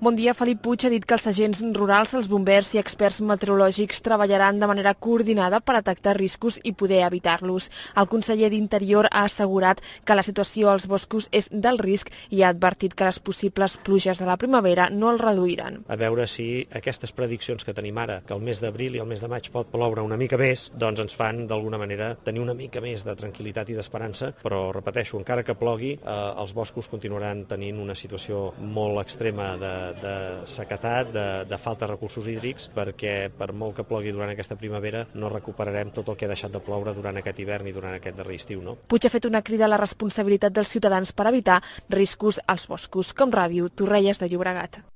Bon dia. Felip Puig ha dit que els agents rurals, els bombers i experts meteorològics treballaran de manera coordinada per detectar riscos i poder evitar-los. El conseller d'Interior ha assegurat que la situació als boscos és d'alt risc i ha advertit que les possibles pluges de la primavera no el reduiran. A veure si aquestes prediccions que tenim ara, que el mes d'abril i el mes de maig pot ploure una mica més, doncs ens fan d'alguna manera tenir una mica més de tranquil·litat i d'esperança, però repeteixo, encara que plogui, els boscos continuaran tenint una situació molt extrema de sequedat, de falta de recursos hídrics, perquè per molt que plogui durant aquesta primavera no recuperarem tot el que ha deixat de ploure durant aquest hivern i durant aquest darrer estiu, no? Puig ha fet una crida a la responsabilitat dels ciutadans per evitar riscos als boscos. Com Ràdio, Torrelles de Llobregat.